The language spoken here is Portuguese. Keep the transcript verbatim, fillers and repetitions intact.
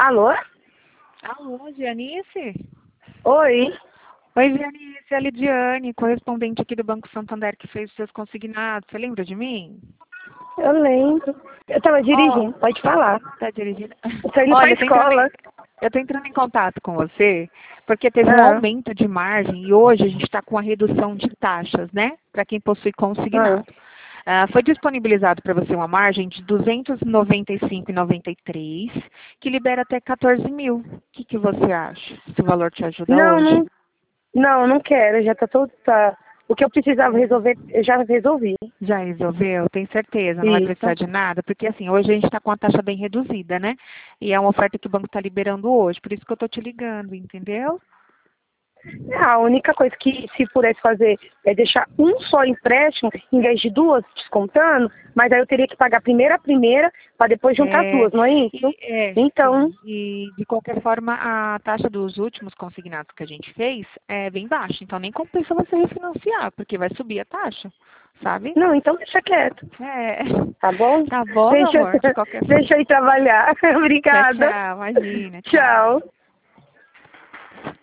Alô? Alô, Gianice? Oi? Oi, Gianice, é a Lidiane, correspondente aqui do Banco Santander que fez os seus consignados. Você lembra de mim? Eu lembro. Eu tava dirigindo, Oh, pode falar. tá dirigindo? Eu tô indo pra Olha, eu tô entrando escola. em, eu tô entrando em contato com você porque teve um Ah, aumento de margem e hoje a gente está com a redução de taxas, né? Para quem possui ah. consignado. Ah, foi disponibilizado para você uma margem de duzentos e noventa e cinco reais e noventa e três centavos, que libera até quatorze mil. O que, que você acha? Se o valor te ajuda Não, hoje? não, não, não quero. Já tá todo. Tá. O que eu precisava resolver, eu já resolvi. Já resolveu? Tem certeza? Não vai precisar Isso. de nada? Porque assim, hoje a gente está com a taxa bem reduzida, né? E é uma oferta que o banco está liberando hoje. Por isso que eu estou te ligando, entendeu? É, a única coisa que se pudesse fazer é deixar um só empréstimo, em vez de duas, descontando, mas aí eu teria que pagar primeiro a primeira, para depois juntar as É, duas, não é isso? e, é, Então, sim. E de qualquer forma, a taxa dos últimos consignados que a gente fez é bem baixa. Então nem compensa você refinanciar, porque vai subir a taxa, sabe? não, então deixa quieto, É. tá bom? Tá bom, meu Deixa, amor, de qualquer forma. deixa eu ir trabalhar. Tchau, Obrigada. tchau. Imagina, tchau. Tchau.